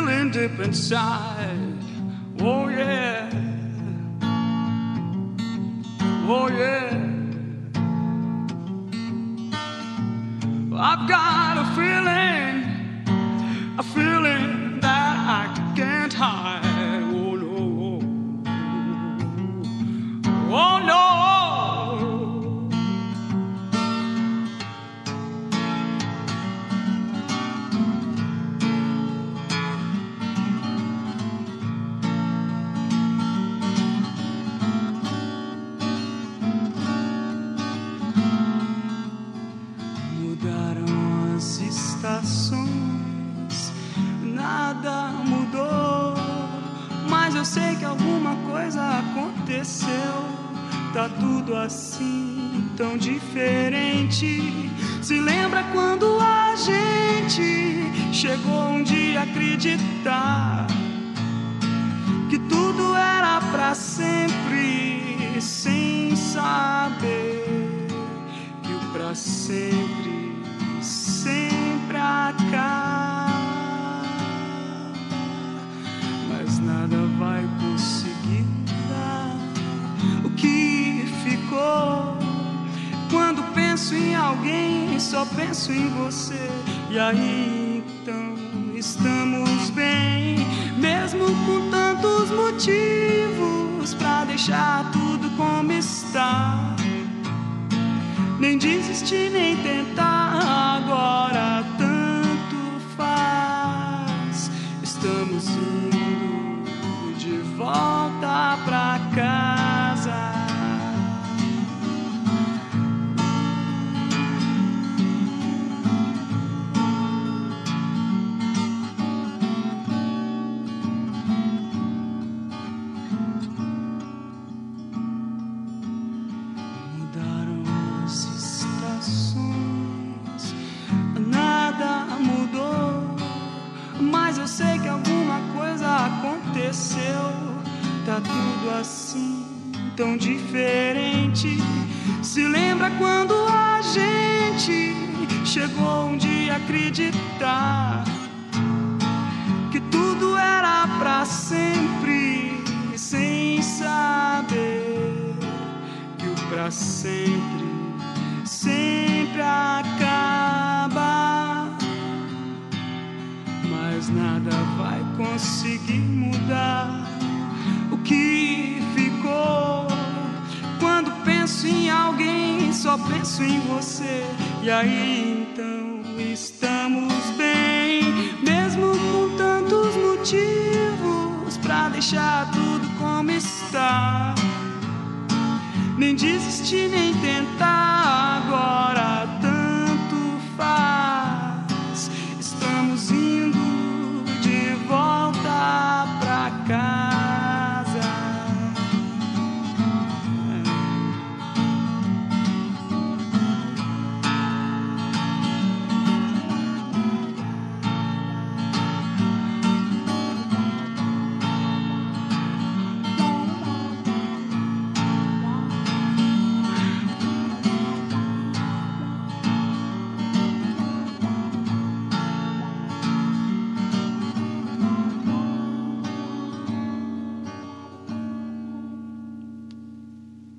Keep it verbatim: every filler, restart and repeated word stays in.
feeling deep inside. Oh yeah, oh yeah. I've got a feeling, a feeling that I can't hide. Oh no, oh no. Nada mudou, mas eu sei que alguma coisa aconteceu. Tá tudo assim, tão diferente. Se lembra quando a gente chegou um dia a acreditar que tudo era pra sempre, sem saber que o pra sempre sempre acaba. Nada vai conseguir mudar o que ficou. Quando penso em alguém, só penso em você. E aí então estamos bem, mesmo com tantos motivos pra deixar tudo como está. Nem desistir, nem tentar, agora tanto faz. Estamos indo de volta pra casa. Mudaram as estações, nada mudou, mas eu sei que alguma coisa aconteceu. Tá tudo assim, tão diferente. Se lembra quando a gente chegou um dia a acreditar que tudo era pra sempre, sem saber que o pra sempre sempre acaba. Mas nada vai conseguir mudar o que ficou. Quando penso em alguém, só penso em você. E aí então estamos bem, mesmo com tantos motivos pra deixar tudo como está. Nem desistir, nem